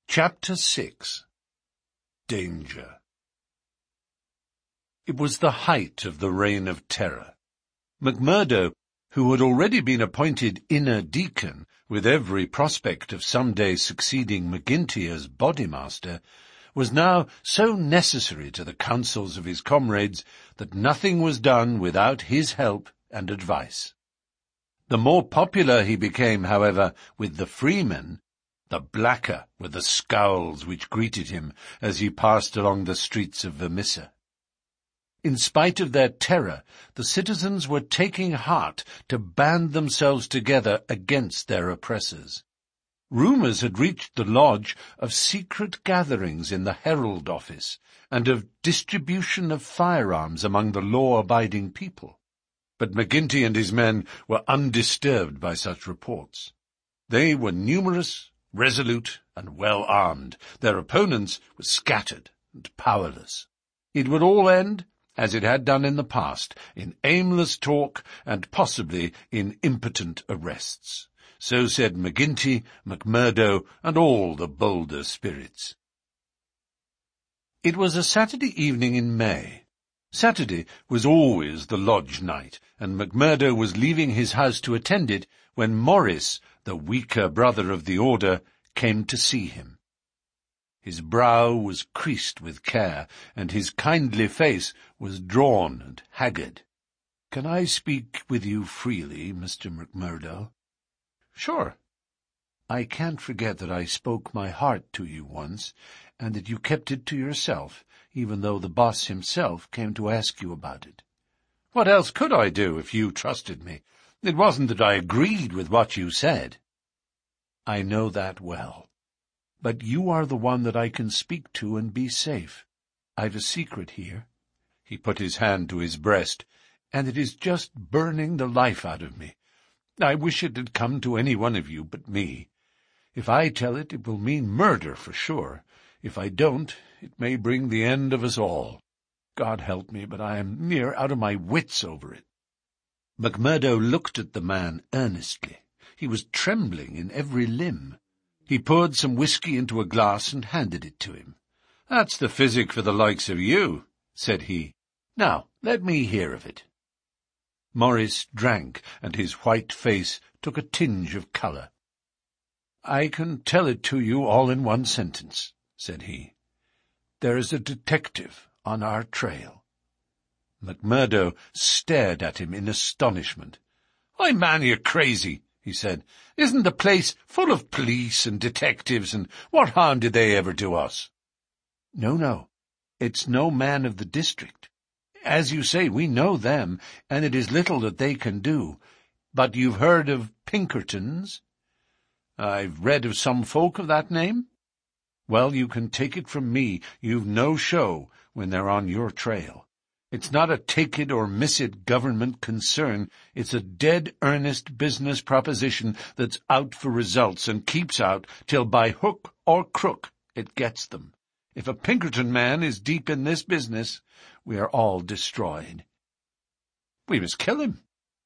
Chapter 6. Danger. It was the height of the Reign of Terror. McMurdo, who had already been appointed inner deacon, with every prospect of some day succeeding McGinty as bodymaster, was now so necessary to the counsels of his comrades that nothing was done without his help and advice. The more popular he became, however, with the freemen, the blacker were the scowls which greeted him as he passed along the streets of Vermissa. In spite of their terror, the citizens were taking heart to band themselves together against their oppressors. Rumours had reached the lodge of secret gatherings in the Herald office and of distribution of firearms among the law-abiding people. But McGinty and his men were undisturbed by such reports. They were numerous, resolute, and well-armed. Their opponents were scattered and powerless. It would all end, as it had done in the past, in aimless talk and possibly in impotent arrests. So said McGinty, McMurdo, and all the bolder spirits. It was a Saturday evening in May. Saturday was always the lodge night, and McMurdo was leaving his house to attend it when Morris, the weaker brother of the order, came to see him. His brow was creased with care, and his kindly face was drawn and haggard. "Can I speak with you freely, Mr. McMurdo?" "Sure." "I can't forget that I spoke my heart to you once, and that you kept it to yourself, even though the boss himself came to ask you about it." "What else could I do if you trusted me? It wasn't that I agreed with what you said." "I know that well. But you are the one that I can speak to and be safe. I've a secret here." He put his hand to his breast, "and it is just burning the life out of me. I wish it had come to any one of you but me. If I tell it, it will mean murder for sure. If I don't, it may bring the end of us all. God help me, but I am near out of my wits over it." McMurdo looked at the man earnestly. He was trembling in every limb. He poured some whiskey into a glass and handed it to him. "That's the physic for the likes of you," said he. "Now, let me hear of it." Morris drank, and his white face took a tinge of colour. "I can tell it to you all in one sentence," said he. "There is a detective on our trail." McMurdo stared at him in astonishment. "Why, man, you're crazy," he said. "Isn't the place full of police and detectives, and what harm did they ever do us?" No, it's no man of the district. As you say, we know them, and it is little that they can do. But you've heard of Pinkertons?" "I've read of some folk of that name." "Well, you can take it from me, you've no show when they're on your trail. It's not a take-it-or-miss-it government concern. It's a dead-earnest business proposition that's out for results and keeps out till by hook or crook it gets them. If a Pinkerton man is deep in this business, we are all destroyed." "We must kill him."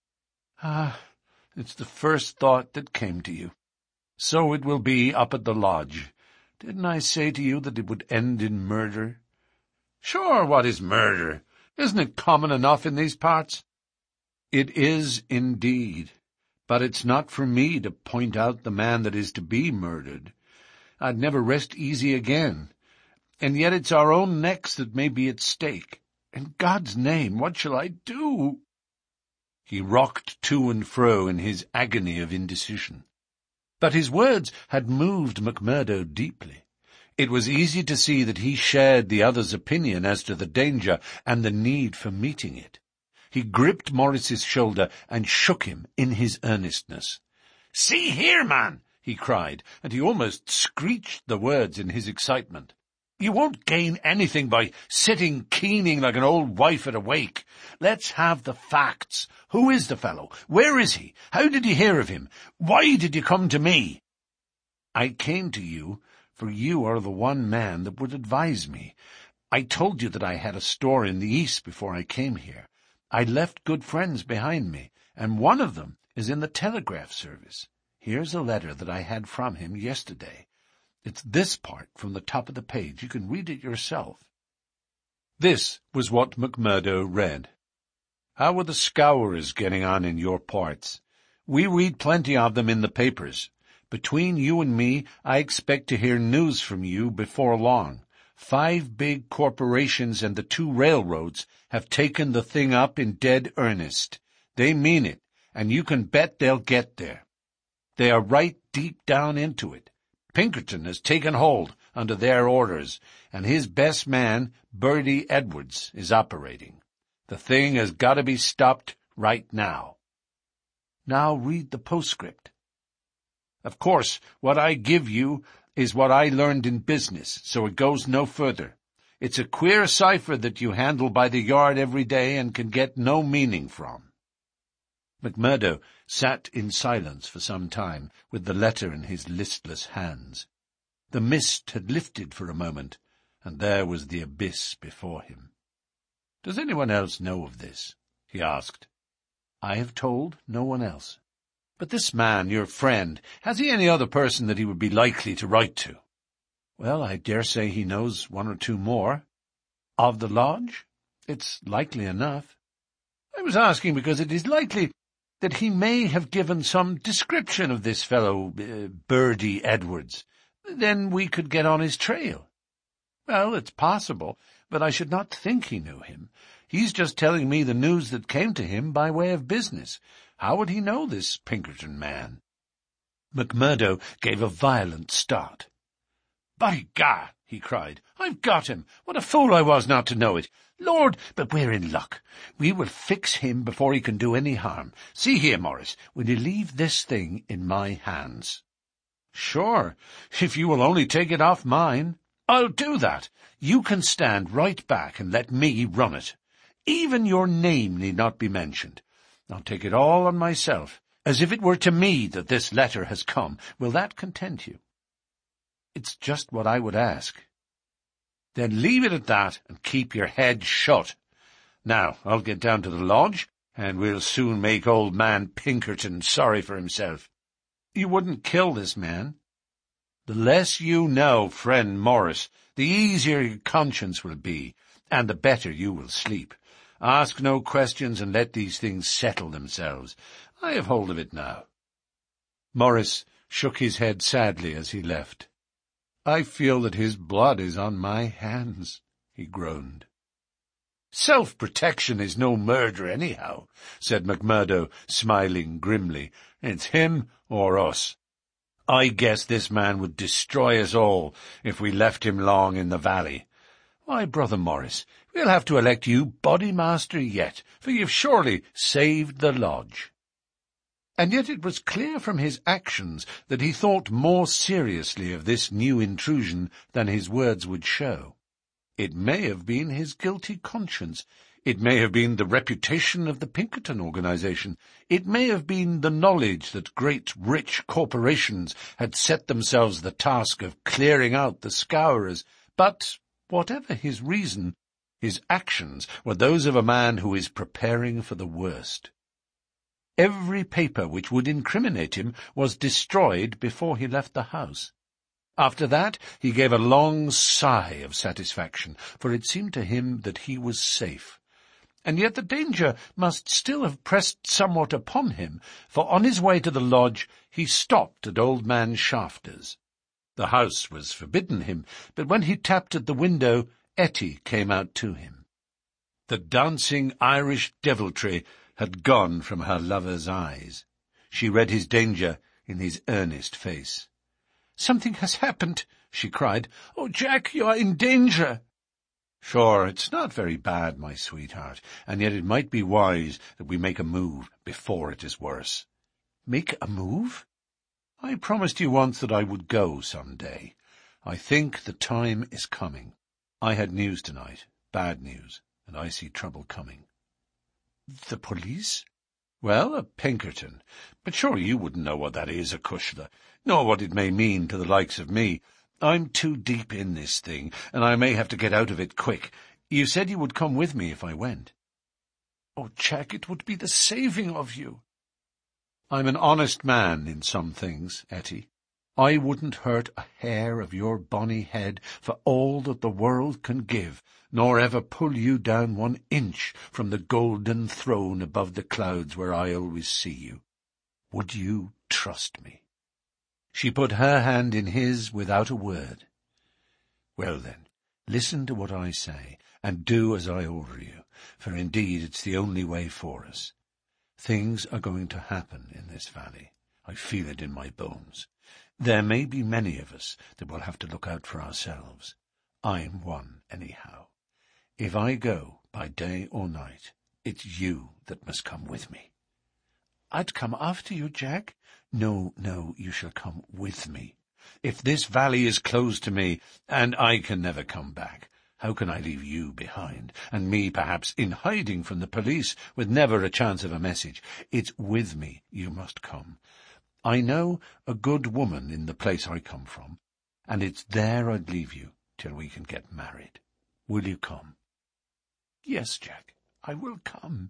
It's the first thought that came to you. So it will be up at the lodge. Didn't I say to you that it would end in murder?" "Sure, what is murder? Isn't it common enough in these parts?" "It is indeed, but it's not for me to point out the man that is to be murdered. I'd never rest easy again. And yet it's our own necks that may be at stake. In God's name, what shall I do?" He rocked to and fro in his agony of indecision. But his words had moved McMurdo deeply. It was easy to see that he shared the other's opinion as to the danger and the need for meeting it. He gripped Morris's shoulder and shook him in his earnestness. "See here, man," he cried, and he almost screeched the words in his excitement. "You won't gain anything by sitting keening like an old wife at a wake. Let's have the facts. Who is the fellow? Where is he? How did you hear of him? Why did you come to me?" "I came to you, for you are the one man that would advise me. I told you that I had a store in the East before I came here. I left good friends behind me, and one of them is in the telegraph service. Here's a letter that I had from him yesterday. It's this part from the top of the page. You can read it yourself. This was what McMurdo read. How are the Scourers getting on in your parts? We read plenty of them in the papers. Between you and me, I expect to hear news from you before long. 5 big corporations and the 2 railroads have taken the thing up in dead earnest. They mean it, and you can bet they'll get there. They are right deep down into it. Pinkerton has taken hold under their orders, and his best man, Bertie Edwards, is operating. The thing has got to be stopped right now. Now read the postscript. Of course, what I give you is what I learned in business, so it goes no further. It's a queer cipher that you handle by the yard every day and can get no meaning from. McMurdo sat in silence for some time, with the letter in his listless hands. The mist had lifted for a moment, and there was the abyss before him. "Does anyone else know of this?" he asked. "I have told no one else." "But this man, your friend, has he any other person that he would be likely to write to?" "Well, I dare say he knows 1 or 2 more." "Of the lodge?" "It's likely enough." "I was asking because it is likely that he may have given some description of this fellow, Bertie Edwards. Then we could get on his trail." "Well, it's possible, but I should not think he knew him. He's just telling me the news that came to him by way of business. How would he know this Pinkerton man?" McMurdo gave a violent start. "By God!" he cried. "I've got him! What a fool I was not to know it! Lord, but we're in luck. We will fix him before he can do any harm. See here, Morris, will you leave this thing in my hands?" "Sure, if you will only take it off mine." "I'll do that. You can stand right back and let me run it. Even your name need not be mentioned. I'll take it all on myself, as if it were to me that this letter has come. Will that content you?" "It's just what I would ask." "Then leave it at that, and keep your head shut. Now, I'll get down to the lodge, and we'll soon make old man Pinkerton sorry for himself." "You wouldn't kill this man?" "The less you know, friend Morris, the easier your conscience will be, and the better you will sleep. Ask no questions, and let these things settle themselves. I have hold of it now." Morris shook his head sadly as he left. "I feel that his blood is on my hands," he groaned. "Self-protection is no murder anyhow," said McMurdo, smiling grimly. "It's him or us. I guess this man would destroy us all if we left him long in the valley. Why, Brother Morris, we'll have to elect you Bodymaster yet, for you've surely saved the lodge." And yet it was clear from his actions that he thought more seriously of this new intrusion than his words would show. It may have been his guilty conscience. It may have been the reputation of the Pinkerton organization. It may have been the knowledge that great rich corporations had set themselves the task of clearing out the Scourers. But whatever his reason, his actions were those of a man who is preparing for the worst. Every paper which would incriminate him was destroyed before he left the house. After that he gave a long sigh of satisfaction, for it seemed to him that he was safe. And yet the danger must still have pressed somewhat upon him, for on his way to the lodge he stopped at old man Shafter's. The house was forbidden him, but when he tapped at the window, Etty came out to him. The dancing Irish deviltry had gone from her lover's eyes. She read his danger in his earnest face. "Something has happened," she cried. "Oh, Jack, you are in danger." "Sure, it's not very bad, my sweetheart, and yet it might be wise that we make a move before it is worse." "Make a move?" "I promised you once that I would go some day. I think the time is coming. I had news tonight, bad news, and I see trouble coming." "The police?" "Well, a Pinkerton. But sure you wouldn't know what that is, acushla, nor what it may mean to the likes of me. I'm too deep in this thing, and I may have to get out of it quick. You said you would come with me if I went." "Oh, Jack, it would be the saving of you." "I'm an honest man in some things, Etty. I wouldn't hurt a hair of your bonny head for all that the world can give, nor ever pull you down 1 inch from the golden throne above the clouds where I always see you. Would you trust me?" She put her hand in his without a word. "Well then, listen to what I say, and do as I order you, for indeed it's the only way for us. Things are going to happen in this valley. I feel it in my bones. There may be many of us that will have to look out for ourselves. I'm one, anyhow. If I go by day or night, it's you that must come with me." "I'd come after you, Jack." No, you shall come with me. If this valley is closed to me, and I can never come back, how can I leave you behind, and me perhaps in hiding from the police, with never a chance of a message? It's with me you must come. I know a good woman in the place I come from, and it's there I'd leave you till we can get married. Will you come?" "Yes, Jack, I will come."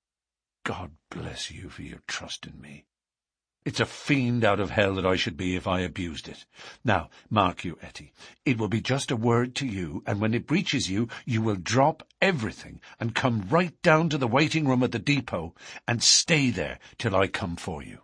"God bless you for your trust in me. It's a fiend out of hell that I should be if I abused it. Now, mark you, Etty, it will be just a word to you, and when it reaches you, you will drop everything and come right down to the waiting room at the depot and stay there till I come for you.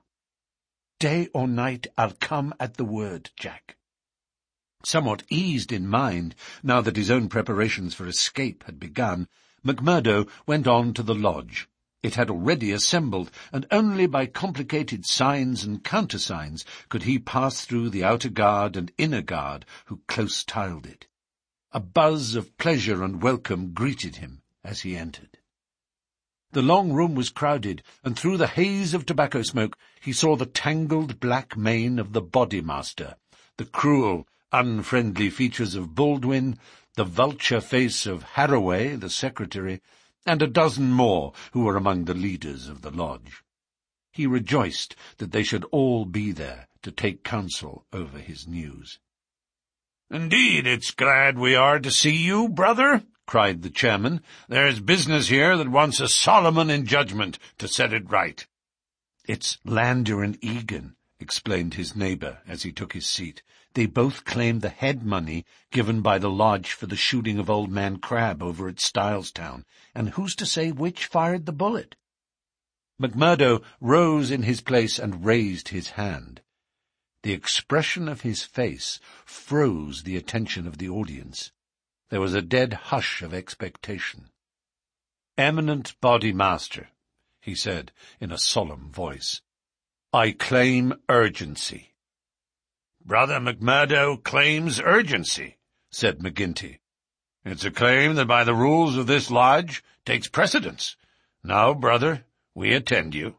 Day or night, I'll come at the word, Jack." Somewhat eased in mind, now that his own preparations for escape had begun, McMurdo went on to the lodge. It had already assembled, and only by complicated signs and countersigns could he pass through the outer guard and inner guard who close-tiled it. A buzz of pleasure and welcome greeted him as he entered. The long room was crowded, and through the haze of tobacco smoke he saw the tangled black mane of the Bodymaster, the cruel, unfriendly features of Baldwin, the vulture face of Harroway, the secretary, and a dozen more who were among the leaders of the lodge. He rejoiced that they should all be there to take counsel over his news. "Indeed, it's glad we are to see you, brother," cried the chairman. "There's business here that wants a Solomon in judgment to set it right." "It's Lander and Egan," explained his neighbour as he took his seat. "They both claim the head money given by the lodge for the shooting of Old Man Crab over at Stylestown, and who's to say which fired the bullet?" McMurdo rose in his place and raised his hand. The expression of his face froze the attention of the audience. There was a dead hush of expectation. "Eminent Bodymaster," he said in a solemn voice, "I claim urgency." "Brother McMurdo claims urgency," said McGinty. "It's a claim that by the rules of this lodge takes precedence. Now, brother, we attend you."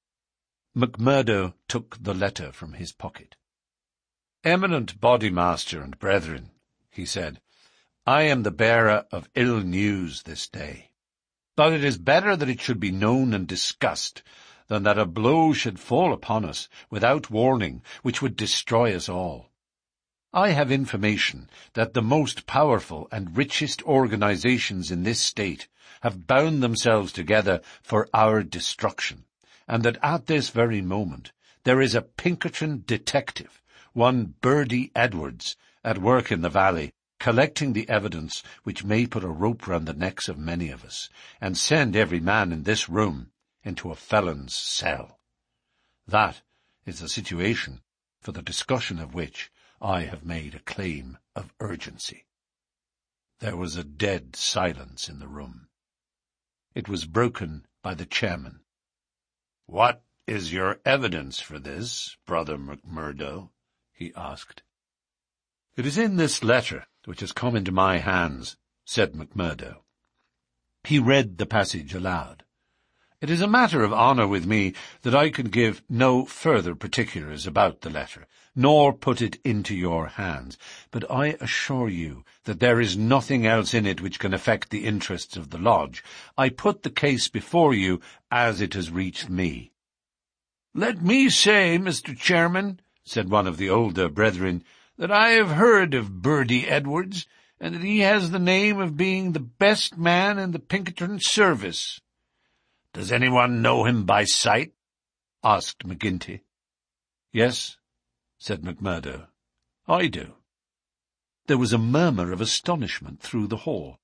McMurdo took the letter from his pocket. "Eminent Bodymaster and brethren," he said, "I am the bearer of ill news this day. But it is better that it should be known and discussed than that a blow should fall upon us without warning, which would destroy us all. I have information that the most powerful and richest organizations in this state have bound themselves together for our destruction, and that at this very moment there is a Pinkerton detective, one Birdie Edwards, at work in the valley, collecting the evidence which may put a rope round the necks of many of us, and send every man in this room into a felon's cell. That is the situation for the discussion of which I have made a claim of urgency." There was a dead silence in the room. It was broken by the chairman. "What is your evidence for this, Brother McMurdo?" he asked. "It is in this letter which has come into my hands," said McMurdo. He read the passage aloud. "It is a matter of honour with me that I can give no further particulars about the letter, nor put it into your hands, but I assure you that there is nothing else in it which can affect the interests of the lodge. I put the case before you as it has reached me." "Let me say, Mr. Chairman," said one of the older brethren, "that I have heard of Birdie Edwards, and that he has the name of being the best man in the Pinkerton service." "Does anyone know him by sight?" asked McGinty. "Yes, said McMurdo. "I do." There was a murmur of astonishment through the hall.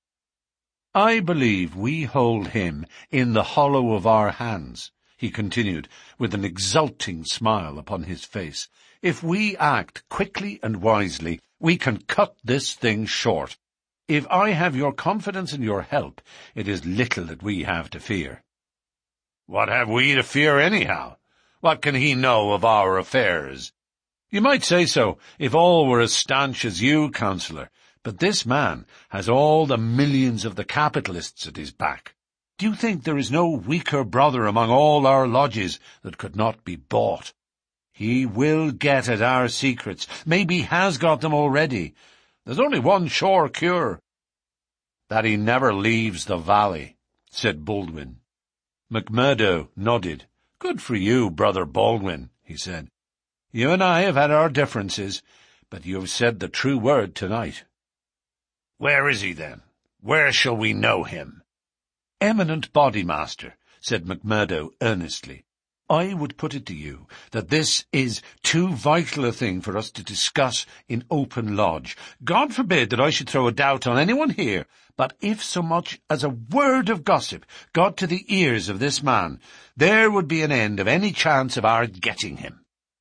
"I believe we hold him in the hollow of our hands," he continued, with an exulting smile upon his face. "If we act quickly and wisely, we can cut this thing short. If I have your confidence and your help, it is little that we have to fear." "What have we to fear anyhow? What can he know of our affairs?" "You might say so, if all were as stanch as you, Councillor, but this man has all the millions of the capitalists at his back. Do you think there is no weaker brother among all our lodges that could not be bought? He will get at our secrets. Maybe he has got them already. There's only one sure cure." "That he never leaves the valley," said Baldwin. McMurdo nodded. "Good for you, Brother Baldwin," he said. "You and I have had our differences, but you have said the true word tonight." "Where is he, then? Where shall we know him?" "Eminent Bodymaster," said McMurdo earnestly, "I would put it to you that this is too vital a thing for us to discuss in open lodge. God forbid that I should throw a doubt on anyone here, but if so much as a word of gossip got to the ears of this man, there would be an end of any chance of our getting him.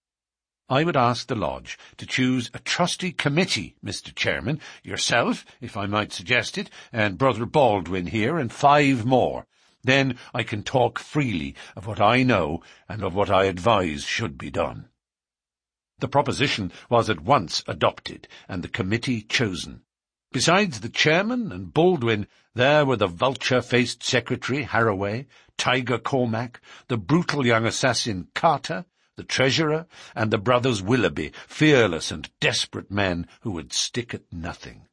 I would ask the lodge to choose a trusty committee, Mr. Chairman, yourself, if I might suggest it, and Brother Baldwin here, and 5 more. Then I can talk freely of what I know and of what I advise should be done." The proposition was at once adopted, and the committee chosen. Besides the chairman and Baldwin, there were the vulture-faced secretary, Harraway, Tiger Cormac, the brutal young assassin, Carter, the treasurer, and the brothers Willoughby, fearless and desperate men who would stick at nothing.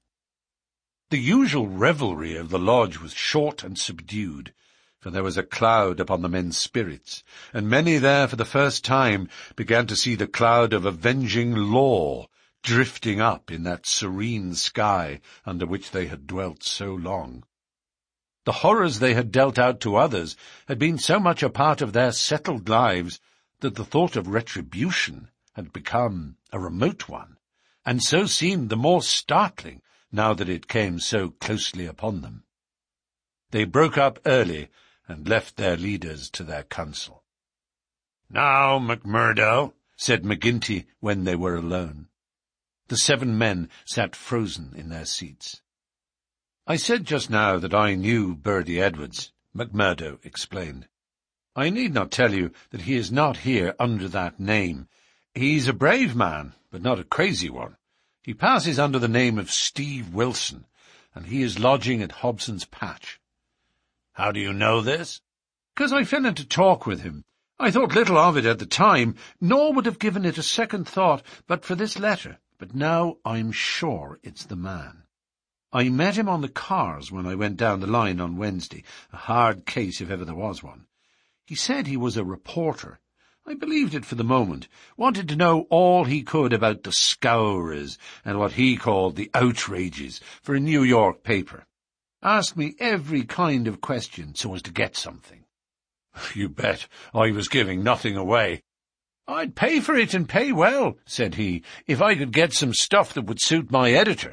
The usual revelry of the lodge was short and subdued, for there was a cloud upon the men's spirits, and many there for the first time began to see the cloud of avenging law drifting up in that serene sky under which they had dwelt so long. The horrors they had dealt out to others had been so much a part of their settled lives that the thought of retribution had become a remote one, and so seemed the more startling now that it came so closely upon them. They broke up early and left their leaders to their council. "Now, McMurdo," said McGinty when they were alone. The 7 men sat frozen in their seats. "I said just now that I knew Bertie Edwards," McMurdo explained. "I need not tell you that he is not here under that name. He's a brave man, but not a crazy one. He passes under the name of Steve Wilson, and he is lodging at Hobson's Patch." "How do you know this?" "'Cause I fell into talk with him. I thought little of it at the time, nor would have given it a second thought but for this letter. But now I'm sure it's the man. I met him on the cars when I went down the line on Wednesday, a hard case if ever there was one. He said he was a reporter. I believed it for the moment, wanted to know all he could about the scourers and what he called the outrages for a New York paper. Asked me every kind of question so as to get something. You bet I was giving nothing away. "I'd pay for it and pay well," said he, "if I could get some stuff that would suit my editor."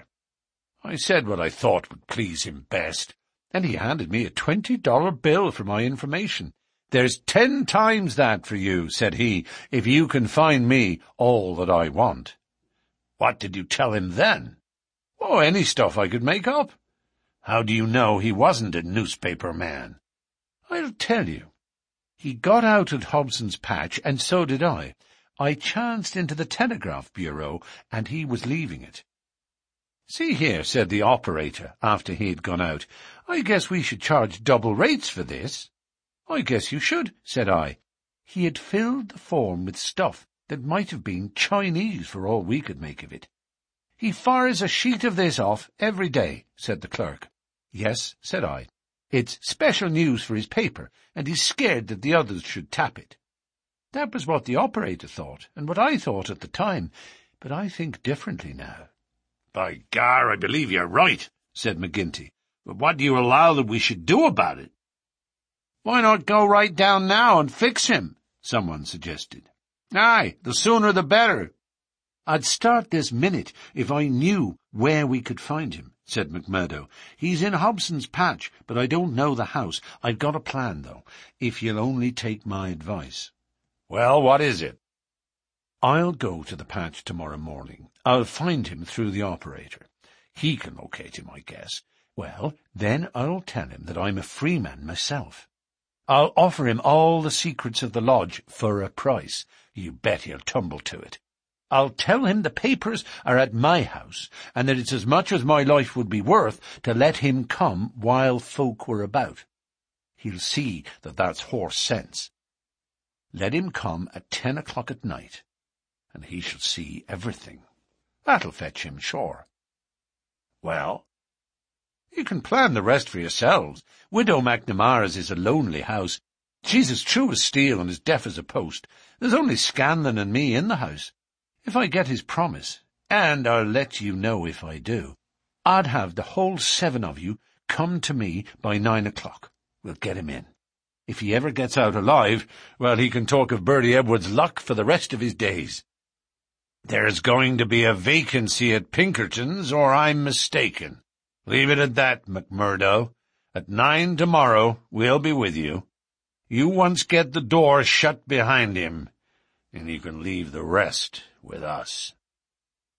I said what I thought would please him best, and he handed me a $20 bill for my information. "There's 10 times that for you," said he, "if you can find me all that I want." "What did you tell him then?" "Oh, any stuff I could make up." "How do you know he wasn't a newspaper man?" "I'll tell you. He got out at Hobson's Patch, and so did I. I chanced into the Telegraph Bureau, and he was leaving it. "See here," said the operator, after he had gone out, "I guess we should charge double rates for this." "I guess you should," said I. He had filled the form with stuff that might have been Chinese for all we could make of it. "He fires a sheet of this off every day," said the clerk. "Yes," said I. "It's special news for his paper, and he's scared that the others should tap it." That was what the operator thought, and what I thought at the time, but I think differently now. "By gar, I believe you're right," said McGinty. "But what do you allow that we should do about it?" "Why not go right down now and fix him?" someone suggested. "Aye, the sooner the better." "I'd start this minute if I knew where we could find him," said McMurdo. "He's in Hobson's Patch, but I don't know the house. I've got a plan, though, if you'll only take my advice." "Well, what is it?" "I'll go to the patch tomorrow morning. I'll find him through the operator. He can locate him, I guess. Well, then I'll tell him that I'm a free man myself. I'll offer him all the secrets of the lodge for a price. You bet he'll tumble to it. I'll tell him the papers are at my house, and that it's as much as my life would be worth to let him come while folk were about. He'll see that that's horse sense. Let him come at 10 o'clock at night, and he shall see everything. That'll fetch him, sure." "Well?" "You can plan the rest for yourselves. Widow McNamara's is a lonely house. She's as true as steel and as deaf as a post. There's only Scanlon and me in the house. If I get his promise, and I'll let you know if I do, I'd have the whole 7 of you come to me by 9 o'clock. We'll get him in. If he ever gets out alive, well, he can talk of Bertie Edwards' luck for the rest of his days." "There's going to be a vacancy at Pinkerton's, or I'm mistaken. Leave it at that, McMurdo. At 9 tomorrow we'll be with you. You once get the door shut behind him, and you can leave the rest with us."